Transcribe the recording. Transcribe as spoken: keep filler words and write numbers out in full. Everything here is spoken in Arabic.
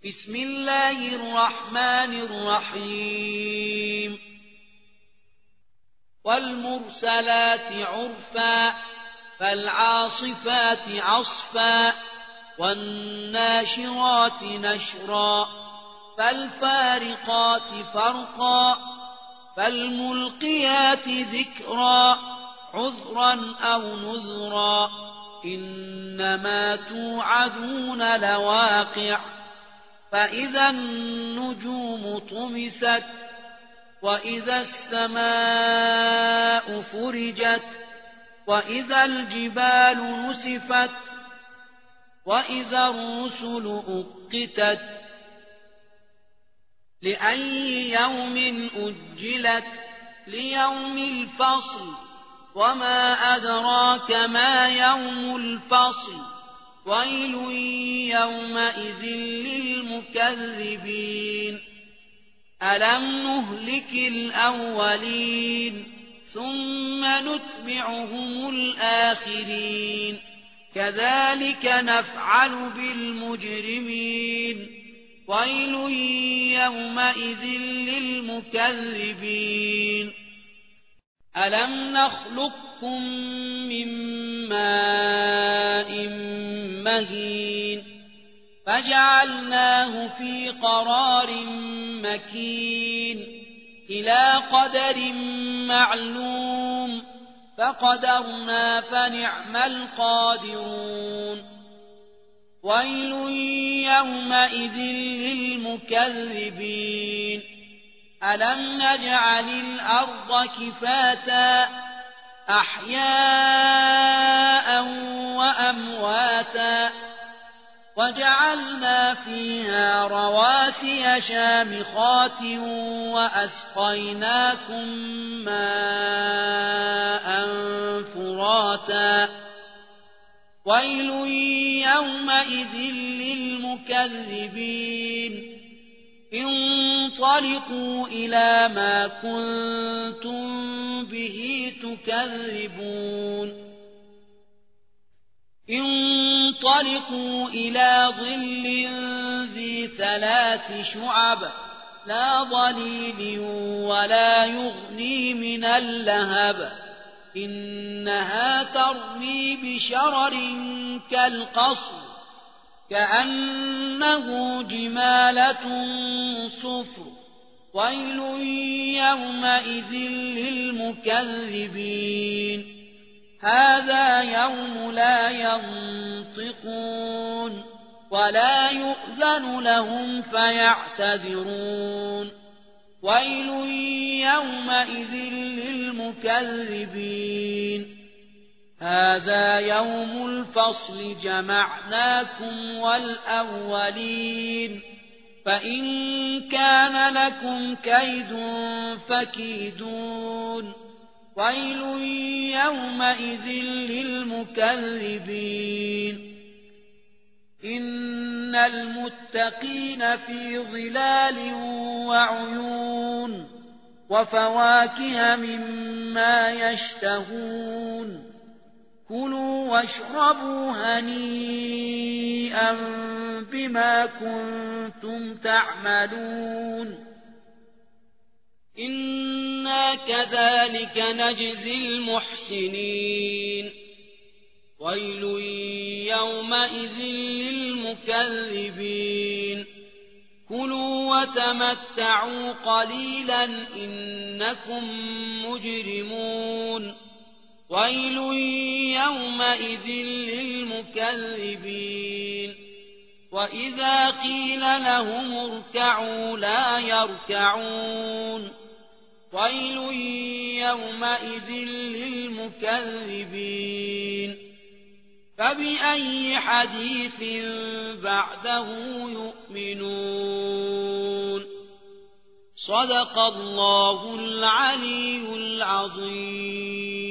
بسم الله الرحمن الرحيم والمرسلات عرفا فالعاصفات عصفا والناشرات نشرا فالفارقات فرقا فالملقيات ذكرا عذرا أو نذرا إنما توعدون لواقع فإذا النجوم طمست وإذا السماء فرجت وإذا الجبال نسفت وإذا الرسل أقتت لأي يوم أجلت ليوم الفصل وما أدراك ما يوم الفصل ويل يومئذ للمكذبين ألم نهلك الأولين ثم نتبعهم الآخرين كذلك نفعل بالمجرمين ويل يومئذ للمكذبين ألم نخلقكم من ماء مهين فجعلناه في قرار مكين إلى قدر معلوم فقدرنا فنعم القادرون ويل يومئذ للمكذبين ألم نجعل الأرض كفاتا أحياء وأمواتا وجعلنا فيها رواسي شامخات وأسقيناكم ماء فراتا ويل يومئذ للمكذبين انطلقوا إلى ما كنتم به تكذبون انطلقوا إلى ظل ذي ثلاث شعب لا ظليل ولا يغني من اللهب إنها ترمي بشرر كالقصر كأنه جمالة صفر ويل يومئذ للمكذبين هذا يوم لا ينطقون ولا يؤذن لهم فيعتذرون ويل يومئذ للمكذبين هذا يوم الفصل جمعناكم والأولين فإن كان لكم كيد فكيدون ويل يومئذ للمكذبين إن المتقين في ظلال وعيون وفواكه مما يشتهون كلوا واشربوا هنيئا بما كنتم تعملون إنا كذلك نجزي المحسنين ويل يومئذ للمكذبين كلوا وتمتعوا قليلا إنكم مجرمون ويل يومئذ للمكذبين وإذا قيل لهم اركعوا لا يركعون ويل يومئذ للمكذبين فبأي حديث بعده يؤمنون صدق الله العلي العظيم.